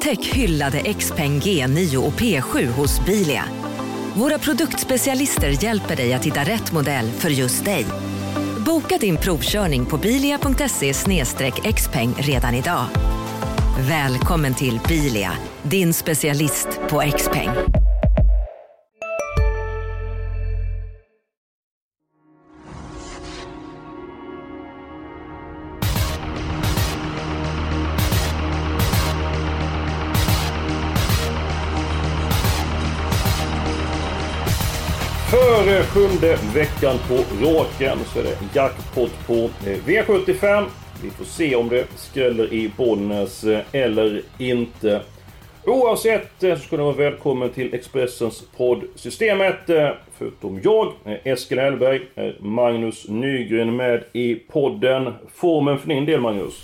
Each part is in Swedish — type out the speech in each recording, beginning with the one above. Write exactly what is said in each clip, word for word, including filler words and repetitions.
Upptäck hyllade Xpeng G nio och P sju hos Bilia. Våra produktspecialister hjälper dig att hitta rätt modell för just dig. Boka din provkörning på bilia punkt se slash xpeng redan idag. Välkommen till Bilia, din specialist på Xpeng. För sjunde veckan på raken så är det jackpot på V sjuttiofem. Vi får se om det skräller i Bollnäs eller inte. Oavsett så ska ni vara välkommen till Expressens poddsystemet. Förutom jag, Eskil Hellberg, är Magnus Nygren med i podden. Formen för din del, Magnus?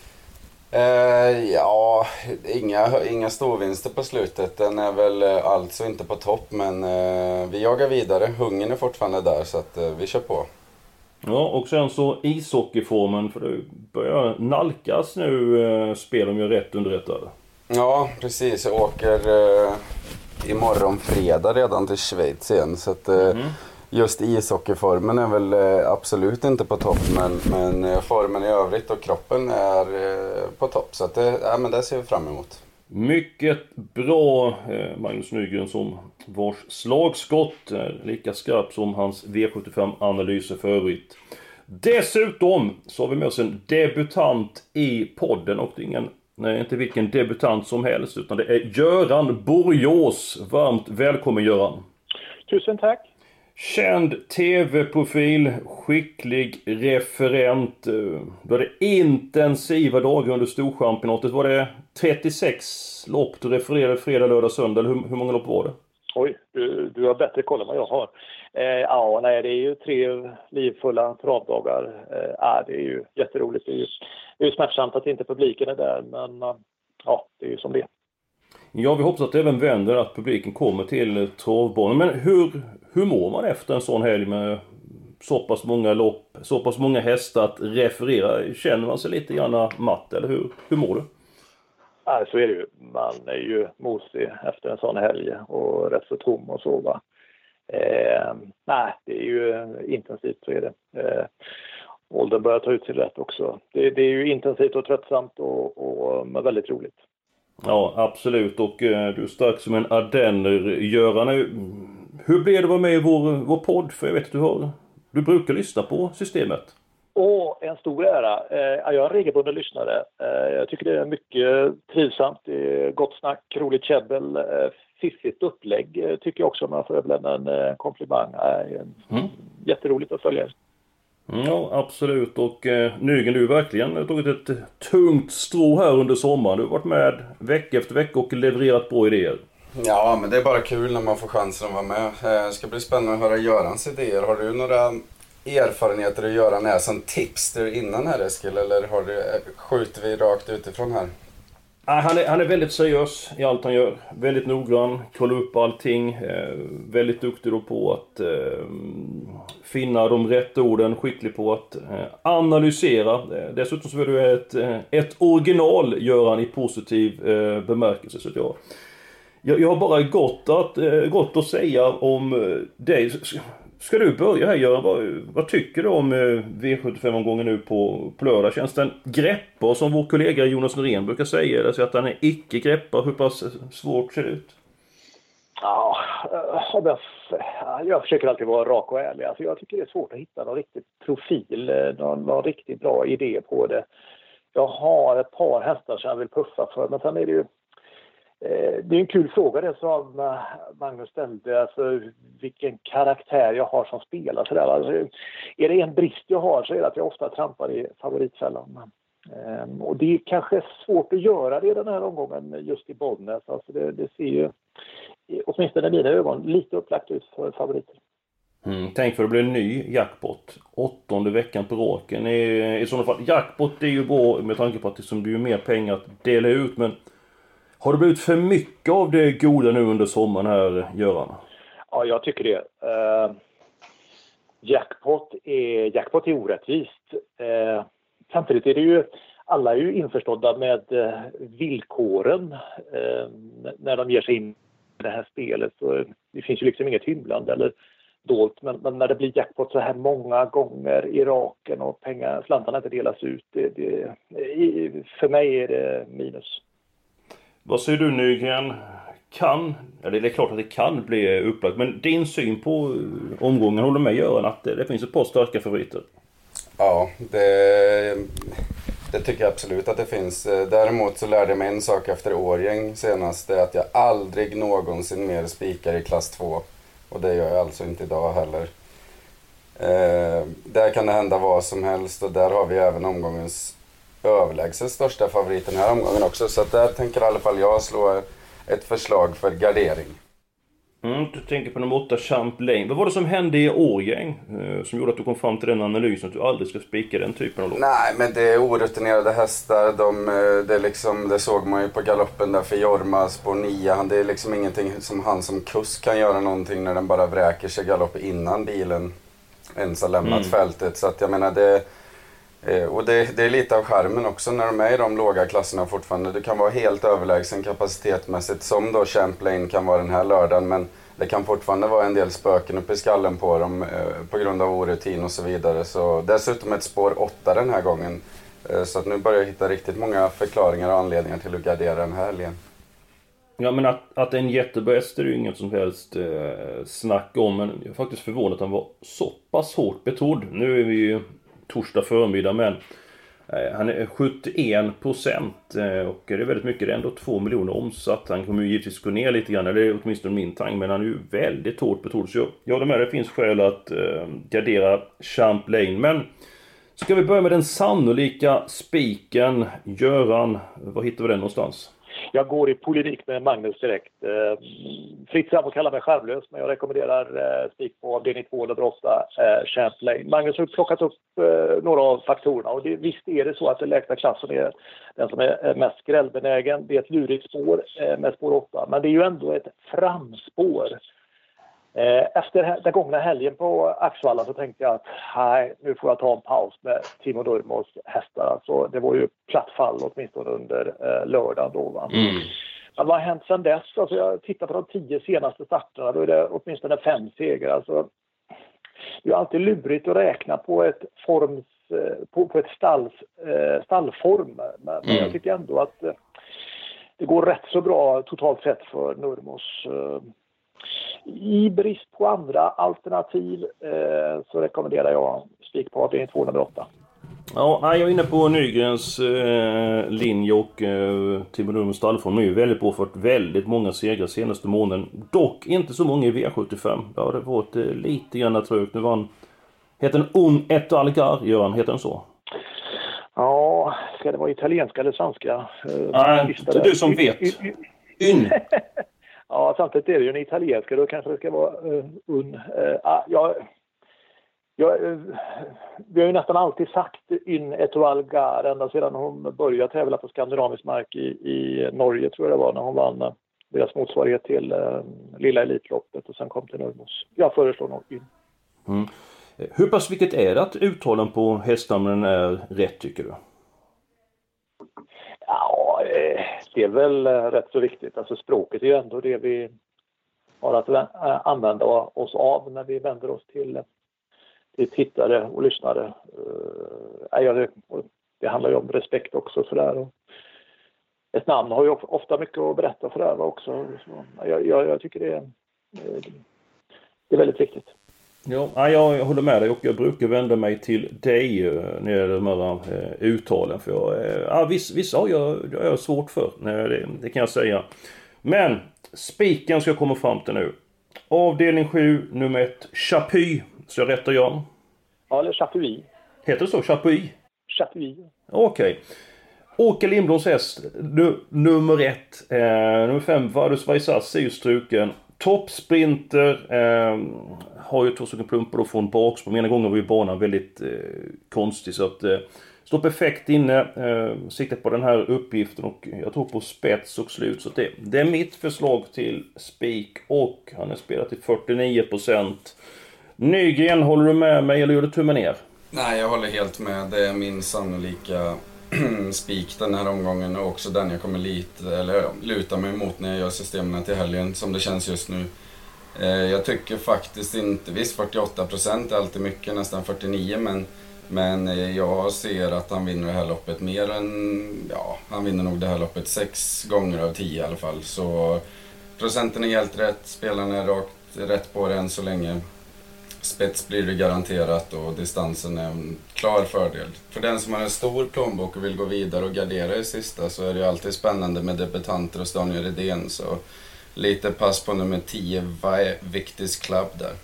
Uh, ja, inga, inga storvinster på slutet. Den är väl alltså inte på topp, men uh, vi jagar vidare. Hungern är fortfarande där, så att uh, vi kör på. Ja, och sen så ishockeyformen, för det börjar nalkas nu uh, spel om jag är rätt underrättad. Ja, precis. Jag åker uh, imorgon fredag redan till Schweiz igen, så att... Uh, mm. Just ishockeyformen är väl eh, absolut inte på topp, men, men eh, formen i övrigt och kroppen är eh, på topp. Så att det, ja, men det ser vi fram emot. Mycket bra eh, Magnus Nygren, som vars slagskott är lika skarp som hans V sjuttiofem-analyser för övrigt. Dessutom så har vi med oss en debutant i podden, och det är ingen, nej, inte vilken debutant som helst, utan det är Göran Borgås. Varmt välkommen, Göran. Tusen tack. Känd tv-profil, skicklig referent. Du hade intensiva dagar under storchampionatet. Var det trettiosex lopp du refererade fredag, lördag, söndag? Eller hur, hur många lopp var det? Oj, du, du har bättre koll än vad jag har. Eh, ja, nej, det är ju tre livfulla travdagar. Eh, ja, det är ju jätteroligt. Det är ju, det är ju smärtsamt att inte publiken är där, men uh, ja, det är ju som det. Ja, vi hoppas att det även vänder, att publiken kommer till travbanan. Men hur, hur mår man efter en sån helg med så pass många lopp, så pass många hästar att referera? Känner man sig lite grann matt, eller hur, hur mår du? Ja, så är det ju. Man är ju mosig efter en sån helg och rätt så tom och så, va. Eh, nej, det är ju intensivt, så är det. Eh, åldern börjar ta ut sig rätt också. Det, det är ju intensivt och tröttsamt och, och men väldigt roligt. Ja, absolut. Och eh, du är stark som en ardenner, Göran. Hur blev det att vara med i vår, vår podd? För jag vet att du, har, du brukar lyssna på systemet. Åh, en stor ära. Eh, jag är en regelbunden lyssnare. Eh, jag tycker det är mycket trivsamt. Det är gott snack, roligt käbbel, eh, fiffigt upplägg eh, tycker jag också, om man får överlämna en eh, komplimang. Eh, mm. Jätteroligt att följa. Ja, absolut. Och eh, Nygren, du verkligen tagit ett tungt strå här under sommaren. Du har varit med vecka efter vecka och levererat bra idéer. Ja, men det är bara kul när man får chansen att vara med. Eh, det ska bli spännande att höra Görans idéer. Har du några erfarenheter att göra när som tipster innan här, Eskil? Eller har du, skjuter vi rakt utifrån här? Han är, han är väldigt seriös i allt han gör. Väldigt noggrann, kollar upp allting. Eh, väldigt duktig då på att eh, finna de rätta orden. Skicklig på att eh, analysera. Eh, dessutom så är du ett, ett original, Göran, i positiv eh, bemärkelse. Så att jag, jag, jag har bara gott att, eh, gott att säga om eh, dig. Ska du börja här, Göran? Vad, vad tycker du om eh, V sjuttiofem-omgången nu på, på lördag? Känns den greppbar, som vår kollega Jonas Norén brukar säga? Eller så att den är icke-greppbar? Hur pass svårt ser det ut? Ja, jag, jag försöker alltid vara rak och ärlig. Alltså jag tycker det är svårt att hitta någon riktig profil, någon, någon riktigt bra idé på det. Jag har ett par hästar som jag vill puffa för, men sen är det ju det är en kul fråga det som Magnus ställde, alltså vilken karaktär jag har som spelare. Så där. Alltså, är det en brist jag har, så är det att jag ofta trampar i favoritfällan. Ehm, och det är kanske svårt att göra det den här omgången just i Bollnäs. Alltså det, det ser ju, åtminstone i mina ögon, lite upplagt ut för favoriter. Mm, tänk för det blir en ny jackpot. Åttonde veckan på raken. I, i sådana fall, jackpot är ju bra med tanke på att det som blir mer pengar att dela ut, men har det blivit för mycket av det goda nu under sommaren här, Göran? Ja, jag tycker det. Uh, jackpot, är, jackpot är orättvist. Uh, samtidigt är det ju alla är ju införstådda med eh, villkoren eh, när de ger sig in i det här spelet. Så det finns ju liksom inget hymlande eller dolt, men, men när det blir jackpot så här många gånger i raken och pengar, slantarna inte delas ut, det, det, i, för mig är det minus. Vad säger du, Nygren? Kan, eller det är klart att det kan bli upplagt, men din syn på omgången håller med Göran att det, det finns ett par starka favoriter? Ja, det, det tycker jag absolut att det finns. Däremot så lärde jag mig en sak efter Årgäng senast, det är att jag aldrig någonsin mer spikar i klass två. Och det gör jag alltså inte idag heller. Eh, där kan det hända vad som helst, och där har vi även omgångens överlägset största favorit den här omgången också. Så att där tänker i alla fall jag slå ett förslag för gardering. Mm, du tänker på nummer åtta, Champlain. Vad var det som hände i Årgäng eh, som gjorde att du kom fram till den analysen att du aldrig ska spika den typen av lopp? Nej, men det är orutinerade hästar. De, det, är liksom, det såg man ju på galoppen där för Jorma, spår nio. Han, det är liksom ingenting som han som kusk kan göra någonting när den bara vräker sig galopp innan bilen ens har lämnat mm. fältet. Så att jag menar det... Och det, det är lite av skärmen också när de är i de låga klasserna fortfarande. Du kan vara helt överlägsen kapacitetmässigt som då Champlain kan vara den här lördagen. Men det kan fortfarande vara en del spöken uppe i skallen på dem eh, på grund av orutin och så vidare. Så dessutom ett spår åtta den här gången. Eh, så att nu börjar jag hitta riktigt många förklaringar och anledningar till att gardera den här helgen. Ja, men att, att en jättebäst är ju inget som helst eh, snack om. Men jag är faktiskt förvånad att han var så pass hårt betrodd. Nu är vi ju torsdag förmiddag, men eh, han är sjuttioen procent eh, och det är väldigt mycket, det är ändå två miljoner omsatt. Han kommer ju givetvis gå ner lite grann, eller det är åtminstone min tanke, men han är ju väldigt hårt betrodd. Så jag, jag håller med, det finns skäl att eh, gardera Champlain. Men ska vi börja med den sannolika spiken? Göran, var hittar vi den någonstans? Jag går i polemik med Magnus direkt. Eh, fritt fram och kalla mig skärmlös, men jag rekommenderar eh, spik på avdelning två och åtta, eh, Champlain. Magnus har plockat upp eh, några av faktorerna, och det, visst är det så att den lägsta klassen är den som är mest skrällbenägen. Det är ett lurigt spår eh, med spår åtta, men det är ju ändå ett framspår. Efter den gångna helgen på Axvalla så tänkte jag att nej, nu får jag ta en paus med Timo Nurmos hästar. Alltså, det var ju platt fall åtminstone under eh, lördagen då. Va? Mm. Men vad har hänt sedan dess? Alltså, jag tittar på de tio senaste starterna, då är det åtminstone fem segrar. Alltså, det är alltid lurigt att räkna på ett forms, på, på ett stalls, eh, stallform. Men, mm. men jag tycker ändå att eh, det går rätt så bra totalt sett för Nurmos. Eh, I brist på andra alternativ eh, så rekommenderar jag spik på avdelning två nummer åtta. Ja, jag är inne på Nygrens eh, linje och eh, Timo Nurmos stallform är ju väldigt bra, för väldigt många segrar senaste månaden. Dock inte så många i V sjuttiofem. Ja, det har varit eh, lite grann trögt. Nu var han, heter den Un et Algar, Göran, heter den så? Ja, ska det vara italienska eller svenska? Nej, det är du som vet. Un. Ja, samtidigt är det ju en italienska, då kanske det ska vara uh, un. Uh, ah, ja, ja, uh, vi har ju nästan alltid sagt in ett Algar ända sedan hon började tävla på skandinavisk mark i, i Norge, tror jag det var, när hon vann uh, deras motsvarighet till uh, lilla elitloppet och sen kom till Nurmos. Jag föreslår nog in. Mm. Hur pass vilket är det att uttalen på hästamnen är rätt, tycker du? Ja, det är väl rätt så viktigt. Alltså språket är ju ändå det vi har att använda oss av när vi vänder oss till, till tittare och lyssnare. Det handlar ju om respekt också för det här. Ett namn har ju ofta mycket att berätta för det här också. Jag, jag, jag tycker det är, det är väldigt viktigt. Ja, jag håller med dig, och jag brukar vända mig till dig när det gäller de här uttalen. För jag, ja, vissa, vissa har jag, jag har svårt för, det, det kan jag säga. Men spiken ska jag komma fram till nu. Avdelning sju, nummer ett, Chapuis. Så jag rättar Jan? Ja, eller Chapuis. Heter det så? Chapuis? Chapuis. Okej. Okay. Åke Lindbloms häst, nu, nummer ett. Eh, nummer fem, Vardus Vaisas är ju struken. Toppsprinter eh, har ju två stycken plumpar då från bakspår. Ena gången var ju banan väldigt eh, konstig, så att eh, står perfekt inne, eh, siktat på den här uppgiften, och jag tror på spets och slut. Så det, det är mitt förslag till spik, och han är spelat till fyrtionio procent. Nygren, håller du med mig eller gör du tummen ner? Nej, jag håller helt med. Det är min sannolika spik den här omgången och också den jag kommer lite, eller luta mig emot när jag gör systemen till helgen som det känns just nu. Eh, jag tycker faktiskt inte, visst fyrtioåtta procent är alltid mycket, nästan fyrtionio, men, men jag ser att han vinner det här loppet mer än, ja, han vinner nog det här loppet sex gånger av tio i alla fall. Så procenten är helt rätt, spelarna är rakt rätt på det än så länge. Spets blir det garanterat och distansen är en klar fördel. För den som har en stor plånbok och vill gå vidare och gardera i sista så är det alltid spännande med debutanter och Daniel Redén. Så lite pass på nummer tio, vad är Victis Club där?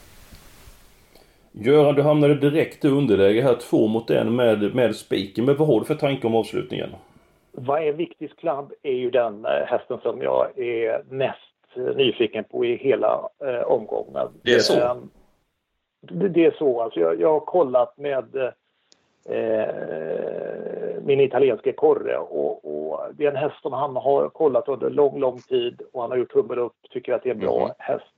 Göran, du hamnade direkt i underläge här, två mot en med, med spiken. Men vad har du för tanke om avslutningen? Vad är Victis Club är ju den hästen som jag är mest nyfiken på i hela eh, omgången. Det är så? Um, Det, det är så. Alltså jag, jag har kollat med eh, min italienska Corre och, och det är en häst som han har kollat under lång, lång tid och han har gjort tummen upp, tycker att det är en bra mm. häst.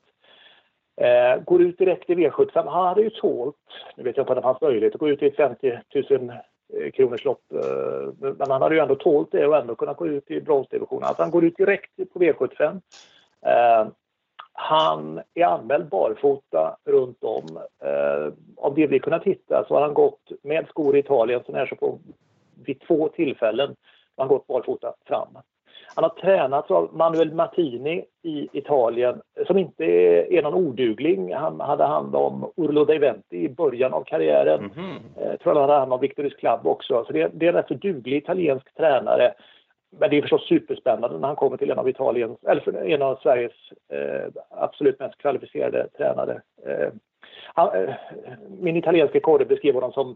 Eh, går ut direkt i V sjuttiofem. Han hade ju tålt, nu vet jag inte om det fanns möjlighet att gå ut i ett femtio tusen kronors lopp, eh, men han hade ju ändå tålt det och ändå kunnat gå ut i bronsdivisionen. Alltså han går ut direkt på V sjuttiofem. Eh, Han är anmäld barfota runt om. Eh, av det vi kunnat hitta så har han gått med skor i Italien som är så på vid två tillfällen har han gått barfota fram. Han har tränat av Manuel Martini i Italien som inte är någon odugling. Han hade hand om Urlo dei Venti i början av karriären. Mm-hmm. eh, tror jag hade hand om Victoris Club också. Så det, det är en rätt så duglig italiensk tränare. Men det är förstås superspännande när han kommer till en av Italiens, eller en av Sveriges eh, absolut mest kvalificerade tränare. Eh, han, eh, min italienska Corre beskrev honom som,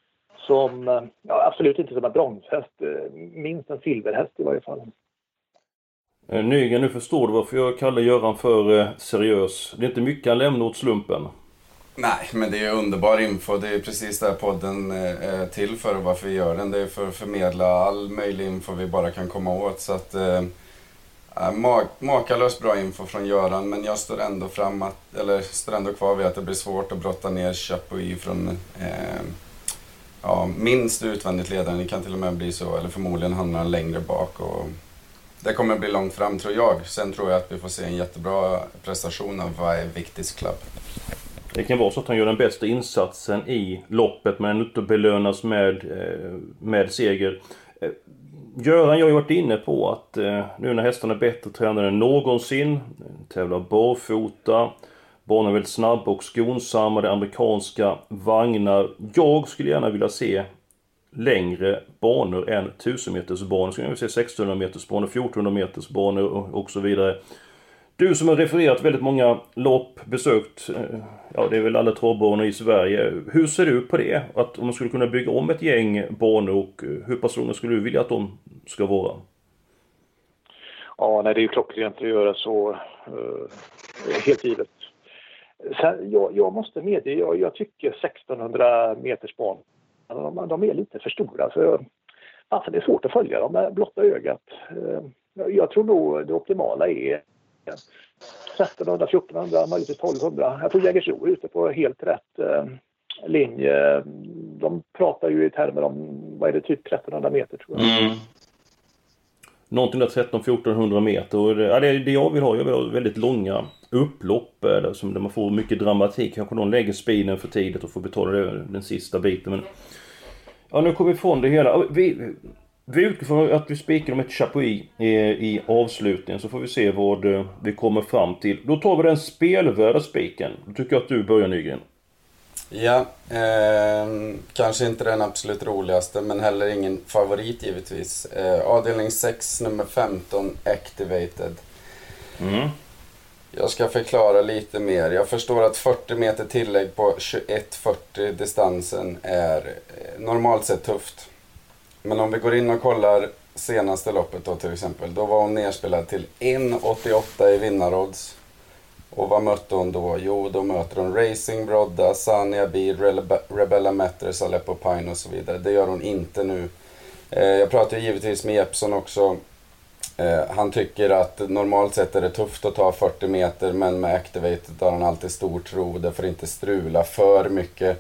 som eh, ja, absolut inte som en bronshäst, eh, minst en silverhäst i varje fall. Eh, Nygren, nu förstår du varför jag kallar Göran för eh, seriös. Det är inte mycket han lämnar åt slumpen. Nej, men det är underbar info. Det är precis där podden är till för och varför vi gör den. Det är för att förmedla all möjlig info vi bara kan komma åt. Så att, äh, mak- makalöst bra info från Göran, men jag står ändå fram att, eller står ändå kvar vid att det blir svårt att brotta ner Chapuis från äh, ja, minst utvändigt ledaren. Det kan till och med bli så, eller förmodligen hamnar han längre bak. Och det kommer bli långt fram, tror jag. Sen tror jag att vi får se en jättebra prestation av vad är Victis Club. Det kan vara så att han gör den bästa insatsen i loppet men inte belönas med, med seger. Göran, jag har ju varit inne på att nu när hästarna är bättre tränade än någonsin, tävlar barfota, banan är väldigt snabba och skonsamma, det amerikanska vagnar. Jag skulle gärna vilja se längre banor än tusen meters banor. Skulle jag vilja se sexhundra meters banor, fjortonhundra meters banor och, och så vidare. Du som har refererat väldigt många lopp, besökt, ja det är väl alla travbanor i Sverige. Hur ser du på det? Att om man skulle kunna bygga om ett gäng banor och hur personer skulle du vilja att de ska vara? Ja, nej, det är ju klockrent att göra så, uh, helt givet. Sen, jag, jag måste medge, jag, jag tycker sextonhundra meters banor, de, de är lite för stora. Så, alltså det är svårt att följa dem med blotta ögat. Uh, jag tror nog det optimala är trettonhundra, fjortonhundra, möjligtvis tolvhundra. Jag tror Jägersro är ute på helt rätt eh, linje. De pratar ju i termer om, vad är det, typ trettonhundra meter tror jag. Mm. Någonting där tretton till fjortonhundra meter. Och det, ja, det, det jag vill ha, jag vill ha väldigt långa upplopp där, som, där man får mycket dramatik. Kanske någon lägger speeden för tidigt och får betala det, den sista biten. Men ja, nu kommer vi ifrån det hela. Vi... Vi utgår från att vi spikar om ett Chapuis i, i avslutningen, så får vi se vad vi kommer fram till. Då tar vi den spelvärda spiken. Då tycker jag att du börjar, Nygren. Ja, eh, kanske inte den absolut roligaste, men heller ingen favorit givetvis. Eh, avdelning sex, nummer femton, Activated. Mm. Jag ska förklara lite mer. Jag förstår att fyrtio meter tillägg på tjugoett fyrtio distansen är eh, normalt sett tufft. Men om vi går in och kollar senaste loppet då till exempel, då var hon nerspelad till ett åttioåtta i vinnarodds. Och vad mötte hon då? Jo, då möter hon Racing Brodda, Sania Bid, Rebella Matters, Aleppo Pine och så vidare. Det gör hon inte nu. Eh, jag pratar givetvis med Jeppson också. Eh, han tycker att normalt sett är det tufft att ta fyrtio meter, men med Activated har han alltid stor tro. Det får inte strula för mycket.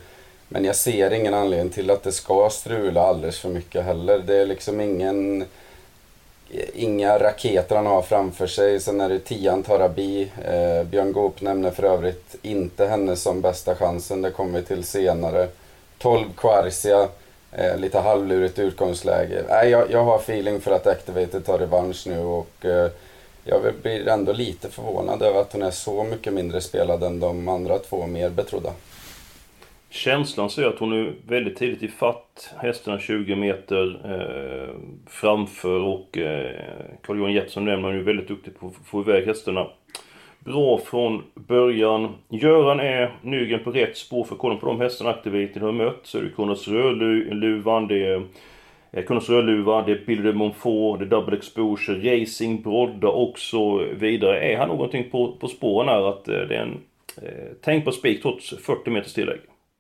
Men jag ser ingen anledning till att det ska strula alldeles för mycket heller. Det är liksom ingen... Inga raketer han har framför sig. Sen är det tian Tarabi. Eh, Björn Goop nämner för övrigt inte henne som bästa chansen. Det kommer vi till senare. tolv Kvarsia. Eh, lite halvlurigt utgångsläge. Eh, jag, jag har feeling för att Activated tar revansch nu. Och eh, jag blir ändå lite förvånad över att hon är så mycket mindre spelad än de andra två mer betrodda. Känslan säger att hon är väldigt tidigt i fatt hästarna tjugo meter eh, framför och eh, Carl-Johan Jeppsson nämner är väldigt duktig på att få iväg hästarna bra från början. Göran är Nygren på rätt spår, för kolla på de hästarna Activated har mött, så är det Kronos Rödluvan, det är eh, Kronos Rödluva, det är Bill de Montfort, det är Double Exposure, Racing, Brodda och så vidare. Är han någonting på, på spåren här att eh, det är en eh, tänk på spik trots fyrtio meters tillägg?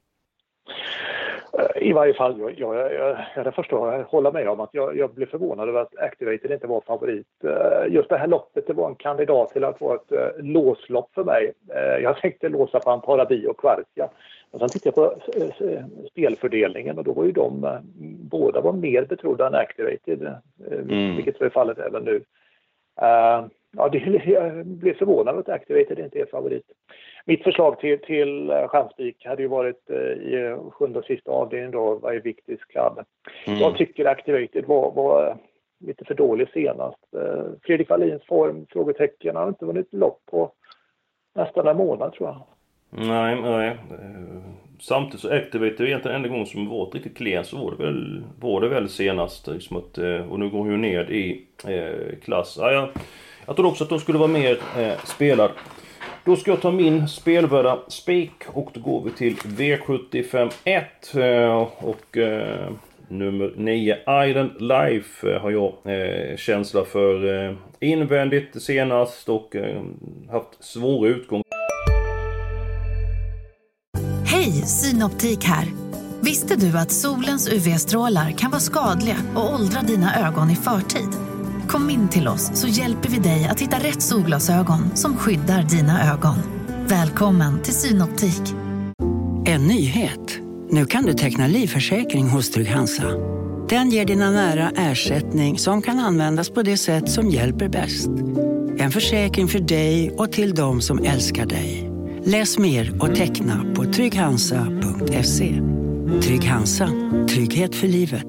I varje fall, jag, jag, jag, jag förstår, jag håller med om att jag, jag blev förvånad över att Activated inte var favorit. Just det här loppet, det var en kandidat till att vara ett låslopp för mig. Jag tänkte låsa på Antarabi och Kvarsia. Och sen tittade jag på spelfördelningen och då var ju de, båda var mer betrodda än Activated, mm. vilket är fallet även nu. Ja, det, jag blev förvånad att Activated inte är favorit. Mitt förslag till, till chanspik hade ju varit eh, i sjunde och sista avdelningen då, var i Victis Club. Mm. Jag tycker Activated var, var lite för dålig senast. Eh, Fredrik Wallins form, frågetecken, han har inte vunnit lopp på nästan en månad tror jag. Nej, nej. Samtidigt så Activated egentligen enda gång som var riktigt klen så var det väl, var det väl senast. Liksom att, och nu går hon ju ner i eh, klass. Ja, jag, jag tror också att de skulle vara mer eh, spelad. Då ska jag ta min spelvärda spik och då går vi till V sjuttiofem ett och eh, nummer nio Island Life har jag eh, känsla för eh, invändigt senast och eh, haft svåra utgång. Hej, Synoptik här. Visste du att solens U V-strålar kan vara skadliga och åldra dina ögon i förtid? Kom in till oss så hjälper vi dig att hitta rätt solglasögon som skyddar dina ögon. Välkommen till Synoptik. En nyhet. Nu kan du teckna livförsäkring hos Trygg-Hansa. Den ger dina nära ersättning som kan användas på det sätt som hjälper bäst. En försäkring för dig och till de som älskar dig. Läs mer och teckna på trygghansa punkt se. Trygg-Hansa. Trygghet för livet.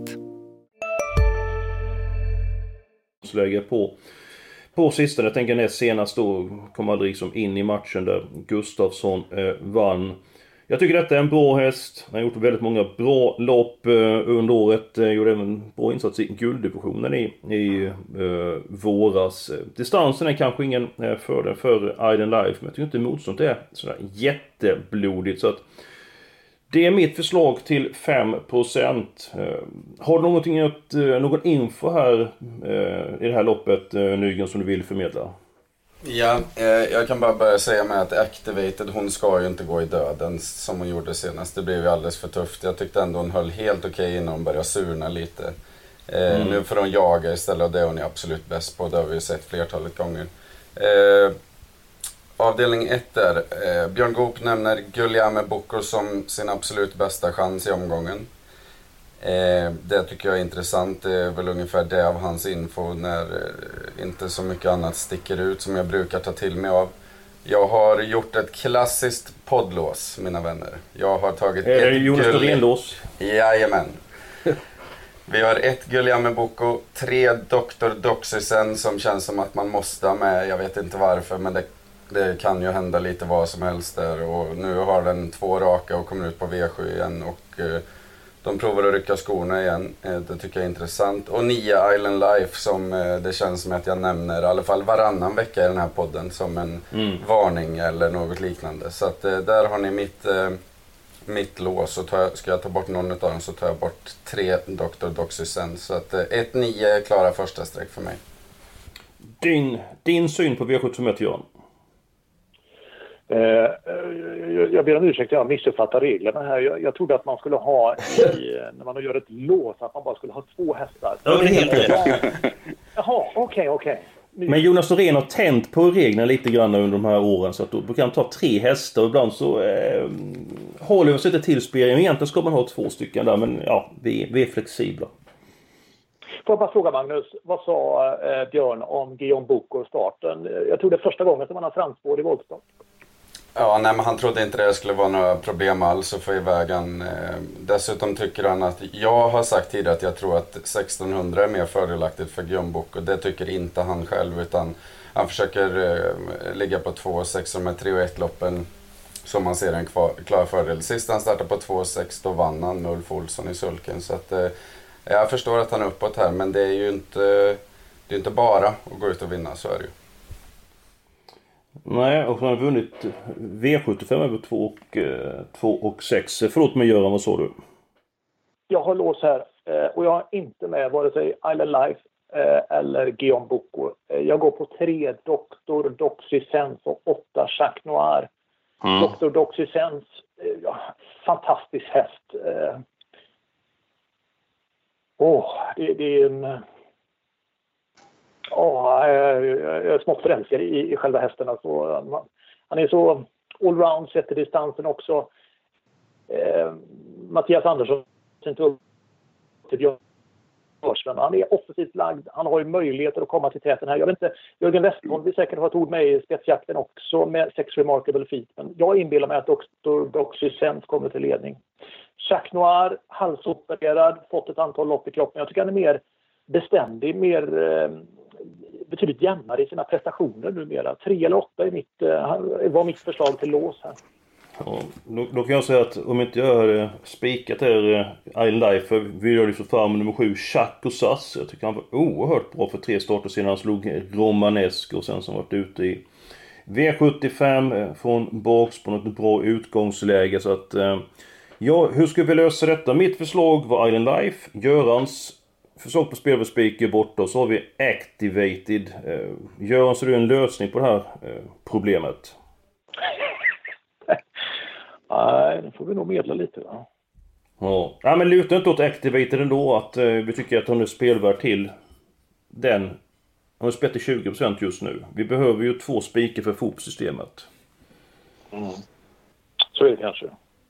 Lägga på på sista, jag tänker näst senast då kom aldrig som in i matchen där Gustafsson eh, vann. Jag tycker detta är en bra häst. Han har gjort väldigt många bra lopp eh, under året. Eh, gjorde även bra insats i gulddivisionen i, i eh, våras. Distansen är kanske ingen eh, fördel för Island Life, men jag tycker inte motståndet är sådär jätteblodigt, så att det är mitt förslag till fem procent. Har du någonting att, någon info här i det här loppet, Nygren, som du vill förmedla? Ja, eh, jag kan bara börja säga med att Activated, hon ska ju inte gå i döden som hon gjorde senast. Det blev ju alldeles för tufft. Jag tyckte ändå hon höll helt okej innan hon började surna lite. Eh, mm. Nu får hon jaga istället och det är hon är absolut bäst på. Det har vi ju sett flertalet gånger. Eh, Avdelning ett där. Eh, Björn Goop nämner Guglielmo Bocco som sin absolut bästa chans i omgången. Eh, det tycker jag är intressant. Det är väl ungefär det av hans info när eh, inte så mycket annat sticker ut som jag brukar ta till mig av. Jag har gjort ett klassiskt poddlås, mina vänner. Jag har tagit är ett Jonas Dorén-lås. Jajamän. Vi har ett Guglielmo Bocco, tre doktor Doxysen som känns som att man måste ha med. Jag vet inte varför, men det Det kan ju hända lite vad som helst där, och nu har den två raka och kommer ut på V sju igen och eh, de provar att rycka skorna igen. Eh, det tycker jag är intressant. Och nio Island Life som eh, det känns som att jag nämner i alla fall varannan vecka i den här podden som en mm. varning eller något liknande. Så att eh, där har ni mitt, eh, mitt lås, och tar jag, ska jag ta bort någon av dem så tar jag bort tre doktor Doxysen. Så att ett nio är klara första streck för mig. Din, din syn på V sjuttiofem, Jan? Eh, jag ber om ursäkt, jag missuppfattar reglerna här. Jag, jag trodde att man skulle ha i, när man gör ett lås, att man bara skulle ha två hästar. Ja, det är helt rätt. Jaha, okej, okej. Men Jonas Norén har tänt på reglerna lite grann under de här åren, så att då kan man ta tre hästar och ibland så eh, håller vi oss inte till spelaren. Egentligen ska man ha två stycken där, men ja, vi, vi är flexibla. Får jag bara fråga Magnus, vad sa eh, Björn om Guillaume Bocco och starten? Jag tror det är första gången som han har framspår i voltstart. Ja, nej, men han trodde inte det skulle vara några problem alls att få iväg han. Eh, dessutom tycker han att, jag har sagt tidigare att jag tror att sextonhundra är mer fördelaktigt för Guillaume Bocco. Det tycker inte han själv, utan han försöker eh, ligga på två sex med tre och ett loppen som man ser en kvar, klar fördel. Sist han startade på två sex då vann han Ulf Olsson i sulken, så att eh, jag förstår att han är uppåt här, men det är ju inte, det är inte bara att gå ut och vinna, så är det ju. Nej, och han har vunnit V sjuttiofem över två och sex. Förlåt mig Göran, vad sa du? Jag har lås här och jag har inte med vare sig Island Life eller Guillaume Bocco. Jag går på tre Doktor Doxysens och åtta Jacques Noir. Mm. Doktor Doxysens, ja, fantastisk häst. Åh, oh, det, det är en... Ja, jag är smått förälskad i, i själva hästen. Alltså, han är så allround, sätter distansen också. Eh, Mattias Andersson inte upp till Björn. Han är offensivt lagd. Han har ju möjligheter att komma till täten här. Jag vet inte, Jörgen Westholm vill säkert ha ett ord med i spetsjakten också med sex remarkable feet. Men jag inbillar mig att Doktor Doxysens kommer till ledning. Jacques Noir, halsopererad, fått ett antal lopp i kroppen. Jag tycker han är mer beständig, mer... Eh, betydligt jämnare i sina prestationer numera. Tre eller åtta är mitt, var mitt förslag till lås här. Ja, då, då kan jag säga att om inte jag hade spikat här Island Life, för vi gör lyfta fram nummer sju Jacques och Sass. Jag tycker han var oerhört bra för tre starter sedan han slog Romanesk och sen som varit ute i V sjuttiofem från bakspån, ett bra utgångsläge. Så att ja, hur ska vi lösa detta? Mitt förslag var Island Life, Görans förslag på spel för speaker borta, och så har vi Activated. Eh, Göran, så är det en lösning på det här eh, problemet? Nej, det får vi nog medla lite. Va? Ja. Ja, men luta inte åt Activated ändå, att eh, vi tycker att hon är spelvärd till den. Hon är spelat till tjugo procent just nu. Vi behöver ju två speaker för fotsystemet. Mm. Så är det kanske.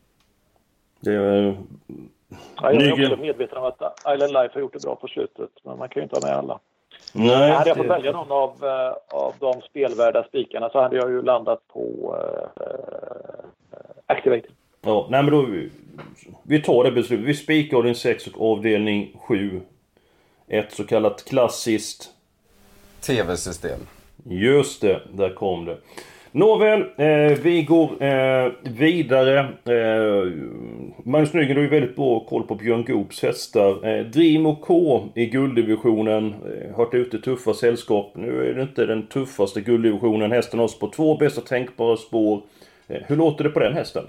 Det är... Ja, jag är Nygren. Också medveten om att Island Life har gjort det bra på slutet, men man kan ju inte ha med alla. Nej, hade jag det... fått välja någon av, uh, av de spelvärda spikarna så hade jag ju landat på uh, Activated. Ja, nej men då vi tar det beslutet. Vi spikar avdelning sex och avdelning sju. Ett så kallat klassiskt T V-system. Just det, där kom det. Nåväl, eh, vi går eh, vidare. Eh, Magnus Nygren, du har ju väldigt bra koll på Björn Goops hästar. Eh, Dream K i gulddivisionen eh, har varit ute i tuffa sällskap. Nu är det inte den tuffaste gulddivisionen. Hästen har oss på två bästa tänkbara spår. Eh, hur låter det på den hästen?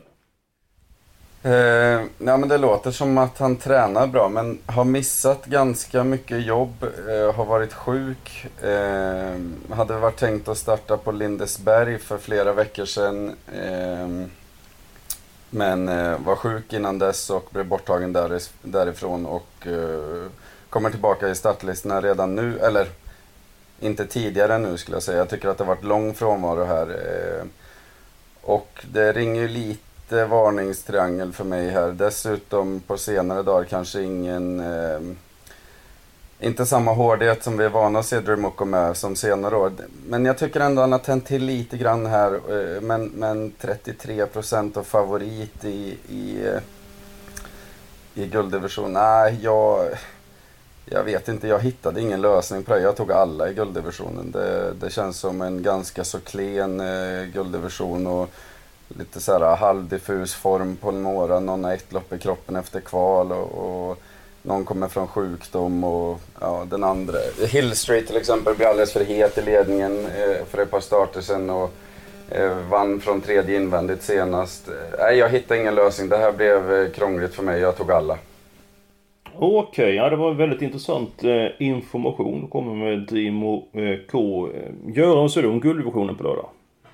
Eh, ja, men det låter som att han tränar bra, men har missat ganska mycket jobb, eh, har varit sjuk, eh, hade varit tänkt att starta på Lindesberg för flera veckor sedan, eh, men eh, var sjuk innan dess och blev borttagen där, därifrån och eh, kommer tillbaka i startlistorna redan nu, eller inte tidigare nu skulle jag säga. Jag tycker att det har varit lång frånvaro här, eh, och det ringer ju lite varningstriangel för mig här. Dessutom på senare dagar kanske ingen eh, inte samma hårdhet som vi är vana att se Dream K med som senare år. Men jag tycker ändå han har tänt till lite grann här, eh, men, men trettiotre procent av favorit i i, i gulddivision. Nej, jag jag vet inte, jag hittade ingen lösning på det. Jag tog alla i gulddivisionen. Det, det känns som en ganska så klen eh, gulddivision och lite så här halvdiffus form på några. Någon har ett lopp i kroppen efter kval och, och någon kommer från sjukdom och ja, den andra. Hill Street till exempel blir alldeles för het i ledningen eh, för ett par starter sedan och eh, vann från tredje invändigt senast. Nej, eh, jag hittade ingen lösning. Det här blev eh, krångligt för mig. Jag tog alla. Okej, okay, ja, det var väldigt intressant eh, information. Du kommer med Dream eh, K. Göran, så är det om gulddivisionen på lördag?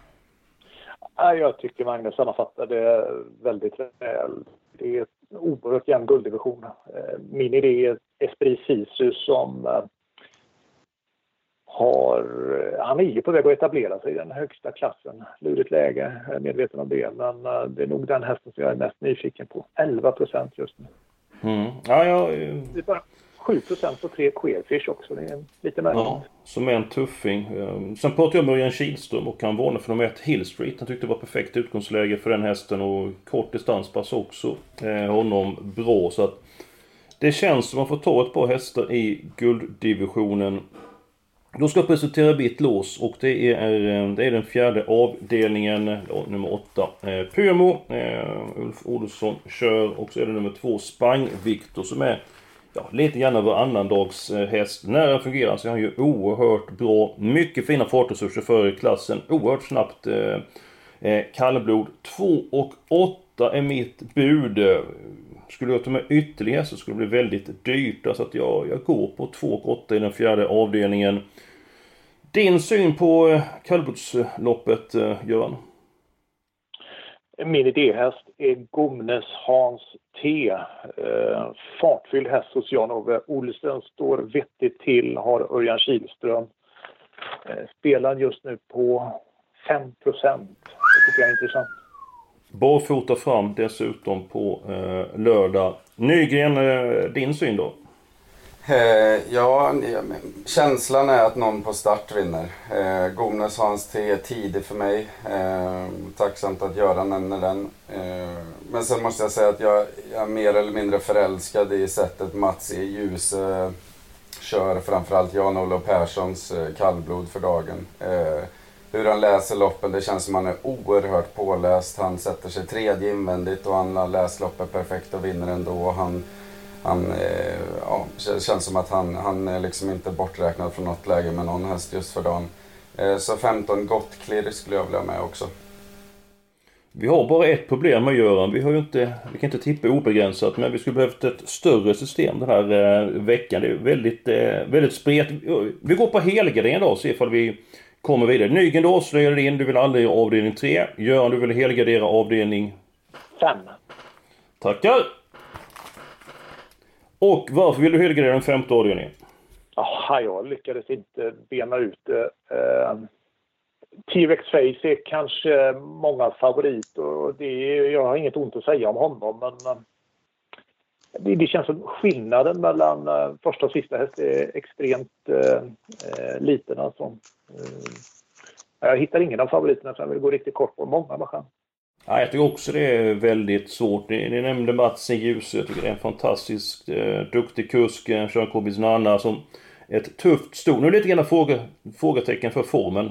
Jag tycker Magnus sammanfattar det väldigt väl. Det är en oerhört jämn gulddivision. Min idé är Esprit Sisu som har, han är ju på väg att etablera sig i den högsta klassen. Lurigt läge, jag är medveten om det. Men det är nog den hästen som jag är mest nyfiken på. elva procent just nu. Mm. Ja, ja. Det är bara sju procent på tre Queerfish också. Det är lite märkligt. Ja, som är en tuffing. Sen pratade jag med Örjan Kihlström och han varnade för nummer ett Hill Street. Han tyckte det var perfekt utgångsläge för den hästen och kort distanspass också. Eh, honom bra, så att det känns som att man får ta ett par hästar i gulddivisionen. Då ska jag presentera mitt lås och det är, det är den fjärde avdelningen, nummer åtta. Eh, Pymo, eh, Ulf Olsson kör, och så är det nummer två Spang Victor som är ja, lite grann över annandags eh, häst. När den fungerar så är han ju oerhört bra. Mycket fina fartresurser för klassen. Oerhört snabbt eh, eh, kallblod. två och åtta är mitt bud. Skulle jag ta med ytterligare så skulle det bli väldigt dyrt. Så att jag, jag går på två och åtta i den fjärde avdelningen. Din syn på kallblodsloppet, Göran? Min idéhäst är Gomnes Hans T. Eh, fartfylld häst hos Jan-Ove Olsen. Står vettigt till, har Örjan Kihlström. Eh, spelar just nu på fem procent. Det tycker jag är intressant. Barfota fram dessutom på eh, lördag. Nygren, eh, din syn då? Eh, ja, känslan är att någon på start vinner. Eh, Gomnes Hans T är tidig för mig. Eh, tacksamt att Göran nämner den. Eh, men sen måste jag säga att jag, jag är mer eller mindre förälskad i sättet Mats E. Ljuse eh, kör framförallt Jan-Olof Perssons eh, kallblod för dagen. Eh, Hur han läser loppen, det känns som han är oerhört påläst. Han sätter sig tredje invändigt och han läser loppet perfekt och vinner ändå. Han, han, eh, ja, det känns som att han, han är liksom inte borträknad från något läge med någon häst just för dagen. Eh, så femton gott klirr skulle jag vilja ha med också. Vi har bara ett problem med Göran. Vi har ju inte, vi kan inte tippa obegränsat, men vi skulle behövt ett större system den här eh, veckan. Det är väldigt, eh, väldigt spret. Vi går på helgardering då och ser ifall vi kommer vidare. Nygren, då avslöjar in. Du vill aldrig avdelning tre. Göran, du vill helgardera avdelning fem. Tackar. Och varför vill du helgardera den femte avdelningen? Jaha, jag lyckades inte bena ut det. Uh, T-Rex Face är kanske många favorit och det är, jag har inget ont att säga om honom, men uh, det, det känns som skillnaden mellan uh, första och sista häst är extremt uh, uh, liten. Alltså. Uh, jag hittar ingen av favoriterna så jag vill gå riktigt kort på många maskiner. Ja, jag tycker också det är väldigt svårt. Ni, ni nämnde Mats E. Ljuse. Jag tycker det är en fantastisk eh, duktig kusk. Sean Corbins Nanna som ett tufft stort. Nu är det lite grann fråga, frågetecken för formen.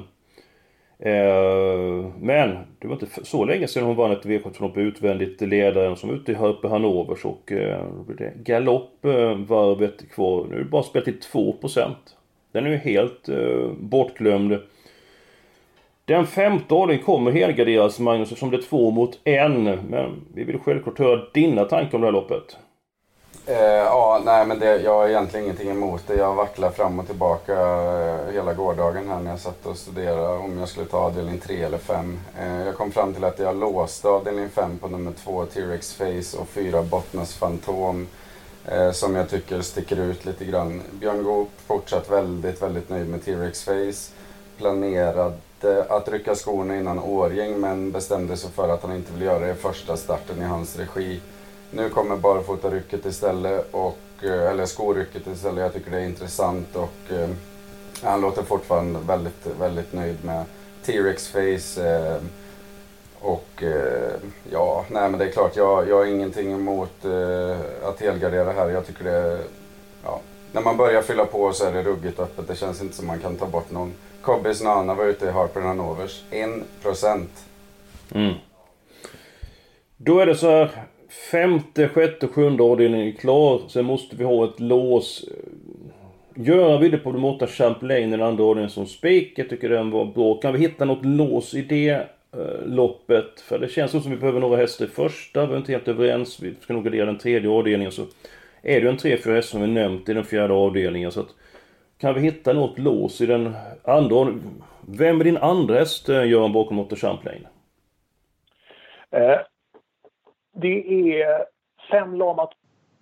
Eh, men det var inte så länge sedan hon vann ett V sjutton-lopp utvändigt ledaren som ute i Hörpe Hannovers. Och eh, det galopp eh, varvet kvar. Nu är det bara spelat till två procent. Den är ju helt eh, bortglömd. Den femte avdelningen kommer helgarderas, Magnus, eftersom det är två mot en. Men vi vill självklart höra dina tankar om det här loppet. Eh, ja, nej men det, jag har egentligen ingenting emot det. Jag vacklar fram och tillbaka eh, hela gårdagen här när jag satt och studerade om jag skulle ta avdelning tre eller fem. Eh, jag kom fram till att jag låste avdelning fem på nummer två T-Rex Face och fyra Bottnas Fantom. Eh, som jag tycker sticker ut lite grann. Björn Goop fortsatt väldigt, väldigt nöjd med T-Rex Face. Planerad att rycka skorna innan Årgäng, men bestämde sig för att han inte vill göra det i första starten i hans regi. Nu kommer barfota rycket istället, och, eller skorycket istället. Jag tycker det är intressant och eh, han låter fortfarande väldigt, väldigt nöjd med T-Rex Face. Eh, och eh, ja, nej men det är klart, jag, jag har ingenting emot eh, att helgardera här. Jag tycker det, ja, när man börjar fylla på så är det ruggigt öppet. Det känns inte som man kan ta bort någon. Cobbys Nana var ute i Harper Hannovers. en procent. Mm. Då är det så här. Femte, sjätte, sjunde avdelningen är klar. Sen måste vi ha ett lås. Göra vi det på de åtta Champlain, den andra avdelningen som spik. Jag tycker den var bra. Kan vi hitta något lås i det eh, loppet? För det känns som att vi behöver några hästar i första. Vi är inte helt överens. Vi ska nog gardera den tredje avdelningen. Så är det en tre, fyra hästar som vi nämnt i den fjärde avdelningen. Så att kan vi hitta något lås i den andra? Vem är din andra häst, Göran, bakom åtta Champlain? Eh, det är fem Lamat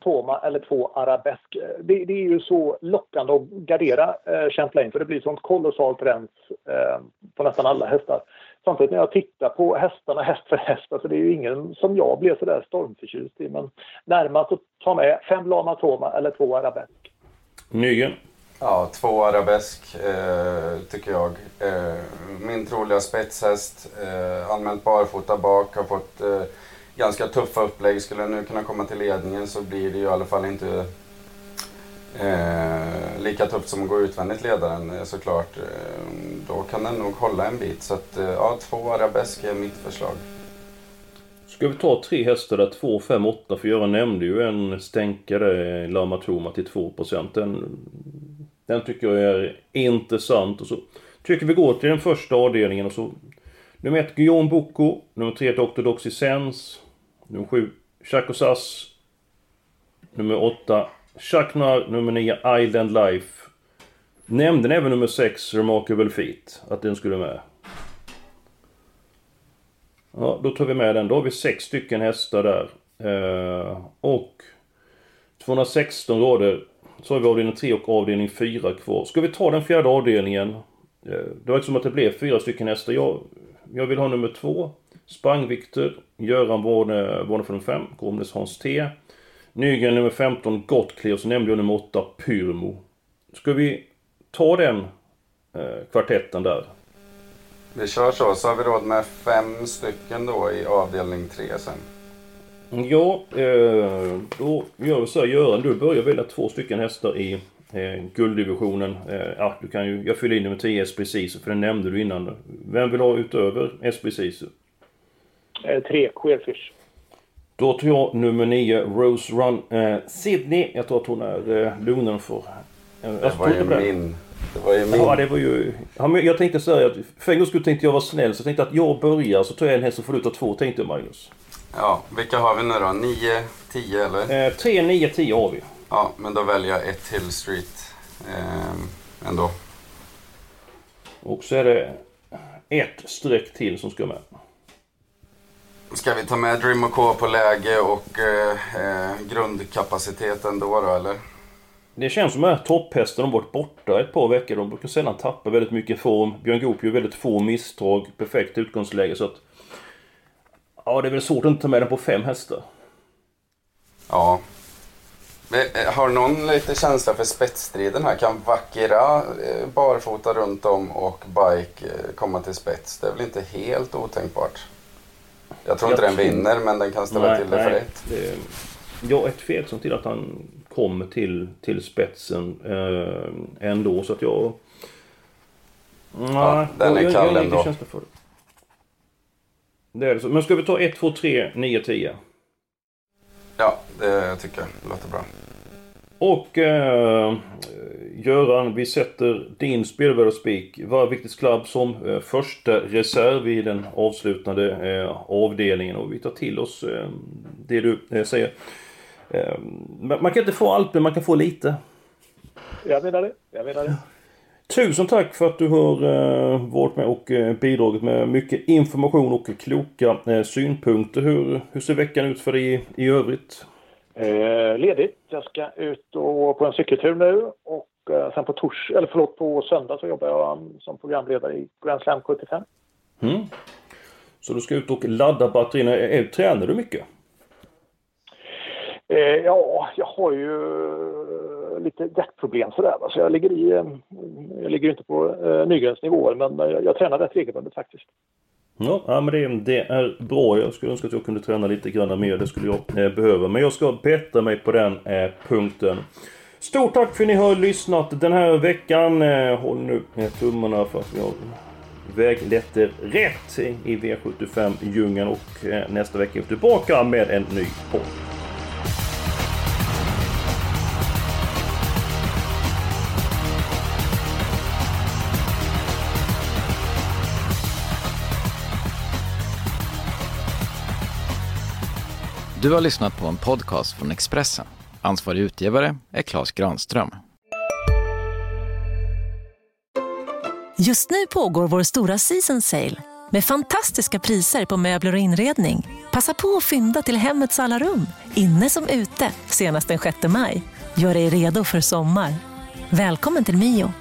Toma eller två Arabesk. Det, det är ju så lockande att gardera eh, Champlain, för det blir sånt kolossalt rens eh, på nästan alla hästar. Samtidigt när jag tittar på hästarna, häst för häst, så det är ju ingen som jag blev så där stormförtjust i, men närmast att ta med fem Lama Toma eller två Arabesk. Nygren? Ja, två Arabesk eh, tycker jag. Eh, min troliga spetshäst, eh, anmält barfota bak, har fått eh, ganska tuffa upplägg. Skulle nu kunna komma till ledningen så blir det ju i alla fall inte eh, lika tufft som att gå utvändigt ledaren såklart. Eh, då kan den nog hålla en bit. Så att, eh, ja, två Arabesk är mitt förslag. Ska vi ta tre hästar där, två, fem, åtta, för Göran nämnde ju en stänkare Lama Toma till två procent. Den, den tycker jag är intressant. Och så tycker vi går till den första avdelningen. Och så, nummer ett, Guillaume Bocco. Nummer tre, doktor Doxysens. Nummer sju, Chacosas. Nummer åtta, Chaknar. Nummer nio, Island Life. Nämnde även nummer sex, Remarkable Feat, att den skulle med. Ja, då tar vi med den. Då har vi sex stycken hästar där. Eh, och tvåhundrasexton rader. Så har vi avdelning tre och avdelning fyra kvar. Ska vi ta den fjärde avdelningen? Eh, det var inte som att det blev fyra stycken hästar. Jag, jag vill ha nummer två. Spang Victor. Göran Warne, Warne för nummer fem. Gromnes Hans T. Nygren nummer femton. Gottclear. Och så nämnde jag nummer åtta. Pyrmo. Ska vi ta den eh, kvartetten där? Vi kör så, så har vi råd med fem stycken då i avdelning tre sen. Ja, eh, då gör vi så här, Göran, du börjar välja två stycken hästar i eh, gulddivisionen. Eh, ja, du kan ju, jag fyller in nummer tio S P Sisu, för den nämnde du innan. Vem vill ha utöver S P Sisu? Eh, tre, Queerfish. Då tar jag nummer nio, Rose Run eh, Sydney. Jag tror att hon är eh, lugnare för... Eh, det var ju min... Det var ju min. Ja, det var ju... Ja, jag tänkte säga att för en gång skulle tänkte jag vara snäll, så jag tänkte att jag börjar, så tar jag en häst och får ut av två, tänkte Magnus. Ja, vilka har vi nu då? nio, tio eller? Eh, tre, nio, tio har vi. Ja, men då väljer jag ett Hill Street eh, ändå. Och så är det ett streck till som ska med. Ska vi ta med Dream och K på läge och eh, grundkapaciteten då, då eller? Det känns som att topphästen har varit borta ett par veckor. De brukar sällan tappa väldigt mycket form. Björn Goop gör väldigt få misstag. Perfekt utgångsläge. Så att, ja, det är väl svårt att inte ta med den på fem hästar. Ja. Har någon lite känsla för spetsstriden här? Kan Vackera barfota runt om och Bike komma till spets? Det är väl inte helt otänkbart. Jag tror inte jag den tror... vinner, men den kan ställa nej, till det nej, för ett. Det... Jag är tveksam till att han kommer till, till spetsen eh, ändå, så att jag... Ja, nej, den är jag, kall jag, ändå. För det. Det är det så. Men ska vi ta ett, två, tre, nio, tio? Ja, det tycker jag. Det låter bra. Och eh, Göran, vi sätter din spelvärderspeak var Viktigt Klubb som eh, första reserv i den avslutande eh, avdelningen, och vi tar till oss eh, det du eh, säger. Eh, man kan inte få allt, men man kan få lite. Jag menar det, jag menar det. Tusen tack för att du har eh, varit med och eh, bidragit med mycket information och kloka eh, synpunkter. Hur, hur ser veckan ut för dig i, i övrigt? Eh, ledigt. Jag ska ut och på en cykeltur nu, och eh, sen på tors eller förlåt på söndag så jobbar jag som programledare i Grand Slam sjuttiofem. Mm. Så du ska ut och ladda batterierna. Är, tränar du mycket? Eh, ja, jag har ju lite hjärtproblem sådär, så jag ligger i eh, jag ligger inte på eh, Nygrens nivåer, men jag, jag tränar rätt regelbundet faktiskt. Ja, men det, det är bra. Jag skulle önska att jag kunde träna lite grann mer. Det skulle jag eh, behöva. Men jag ska bättra mig på den eh, punkten. Stort tack för att ni har lyssnat den här veckan. Eh, håll nu med tummarna för att vi har vägletter rätt i V sjuttiofem-djungeln. Och eh, nästa vecka är vi tillbaka med en ny podd. Du har lyssnat på en podcast från Expressen. Ansvarig utgivare är Claes Granström. Just nu pågår vår stora season sale Med fantastiska priser på möbler och inredning. Passa på att fynda till hemmets alla rum, inne som ute, senast den sjätte maj. Gör dig redo för sommar. Välkommen till Mio.